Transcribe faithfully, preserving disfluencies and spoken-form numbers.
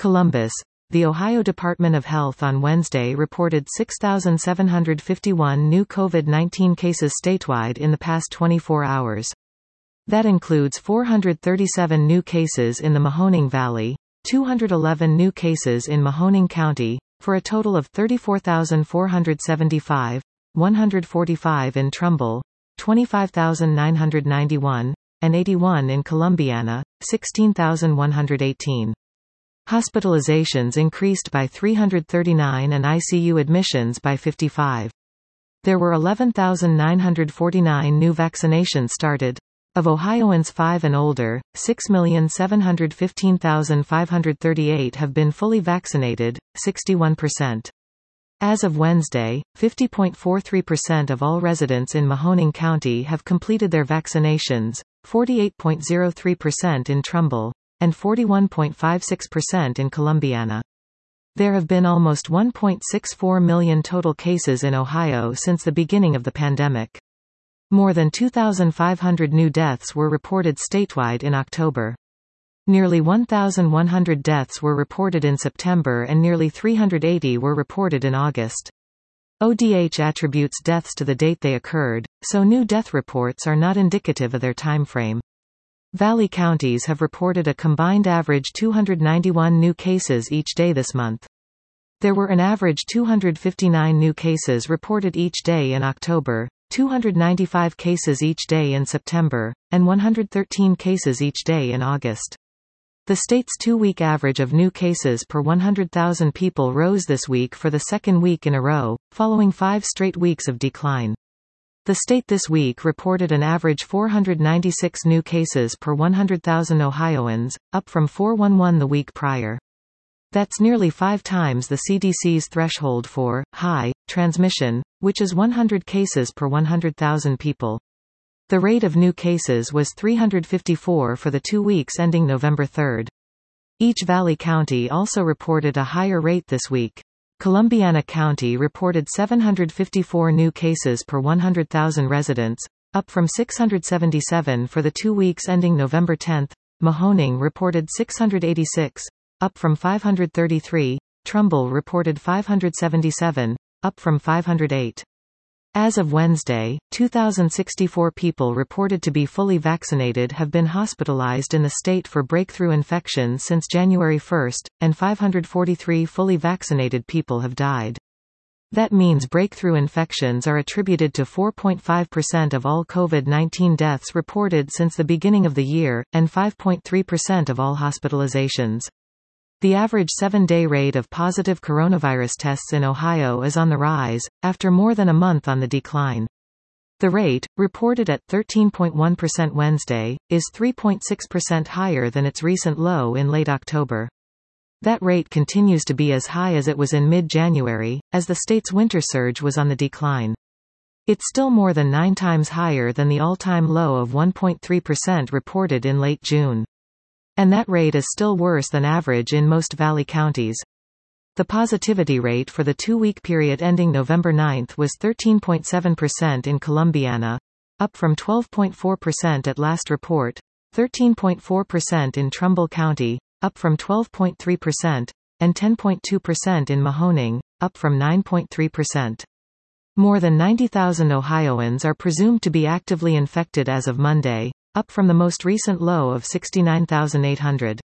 Columbus. The Ohio Department of Health on Wednesday reported six thousand seven hundred fifty-one new COVID nineteen cases statewide in the past twenty-four hours. That includes four hundred thirty-seven new cases in the Mahoning Valley, two hundred eleven new cases in Mahoning County, for a total of thirty-four thousand four hundred seventy-five, one hundred forty-five in Trumbull, twenty-five thousand nine hundred ninety-one, and eighty-one in Columbiana, sixteen thousand one hundred eighteen. Hospitalizations increased by three hundred thirty-nine and I C U admissions by fifty-five. There were eleven thousand nine hundred forty-nine new vaccinations started. Of Ohioans five and older, six million seven hundred fifteen thousand five hundred thirty-eight have been fully vaccinated, sixty-one percent. As of Wednesday, fifty point four three percent of all residents in Mahoning County have completed their vaccinations, forty-eight point zero three percent in Trumbull, and forty-one point five six percent in Columbiana. There have been almost one point six four million total cases in Ohio since the beginning of the pandemic. More than two thousand five hundred new deaths were reported statewide in October. Nearly one thousand one hundred deaths were reported in September and nearly three hundred eighty were reported in August. O D H attributes deaths to the date they occurred, so new death reports are not indicative of their timeframe. Valley counties have reported a combined average two hundred ninety-one new cases each day this month. There were an average two hundred fifty-nine new cases reported each day in October, two hundred ninety-five cases each day in September, and one hundred thirteen cases each day in August. The state's two-week average of new cases per one hundred thousand people rose this week for the second week in a row, following five straight weeks of decline. The state this week reported an average four hundred ninety-six new cases per one hundred thousand Ohioans, up from four hundred eleven the week prior. That's nearly five times the C D C's threshold for high transmission, which is one hundred cases per one hundred thousand people. The rate of new cases was three hundred fifty-four for the two weeks ending November third. Each Valley County also reported a higher rate this week. Columbiana County reported seven hundred fifty-four new cases per one hundred thousand residents, up from six hundred seventy-seven for the two weeks ending November tenth. Mahoning reported six hundred eighty-six, up from five hundred thirty-three. Trumbull reported five hundred seventy-seven, up from five hundred eight. As of Wednesday, two thousand sixty-four people reported to be fully vaccinated have been hospitalized in the state for breakthrough infections since January first, and five hundred forty-three fully vaccinated people have died. That means breakthrough infections are attributed to four point five percent of all COVID nineteen deaths reported since the beginning of the year, and five point three percent of all hospitalizations. The average seven-day rate of positive coronavirus tests in Ohio is on the rise, after more than a month on the decline. The rate, reported at thirteen point one percent Wednesday, is three point six percent higher than its recent low in late October. That rate continues to be as high as it was in mid-January, as the state's winter surge was on the decline. It's still more than nine times higher than the all-time low of one point three percent reported in late June. And that rate is still worse than average in most Valley counties. The positivity rate for the two-week period ending November ninth was thirteen point seven percent in Columbiana, up from twelve point four percent at last report, thirteen point four percent in Trumbull County, up from twelve point three percent, and ten point two percent in Mahoning, up from nine point three percent. More than ninety thousand Ohioans are presumed to be actively infected as of Monday, up from the most recent low of sixty-nine thousand eight hundred.